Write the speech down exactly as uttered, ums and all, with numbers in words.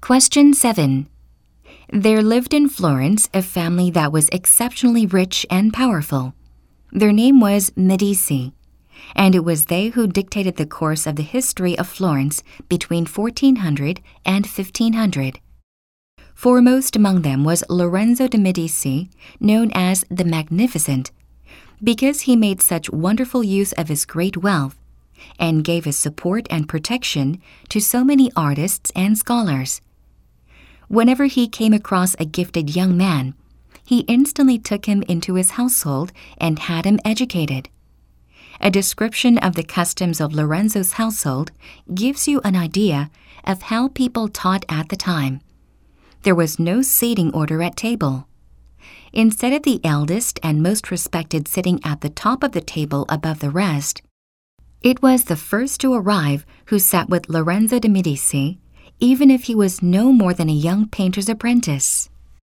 Question seven. There lived in Florence a family that was exceptionally rich and powerful. Their name was Medici, and it was they who dictated the course of the history of Florence between fourteen hundred and fifteen hundred. Foremost among them was Lorenzo de' Medici, known as the Magnificent, because he made such wonderful use of his great wealth and gave his support and protection to so many artists and scholars. Whenever he came across a gifted young man, he instantly took him into his household and had him educated. A description of the customs of Lorenzo's household gives you an idea of how people taught at the time. There was no seating order at table. Instead of the eldest and most respected sitting at the top of the table above the rest, it was the first to arrive who sat with Lorenzo de' Medici, even if he was no more than a young painter's apprentice.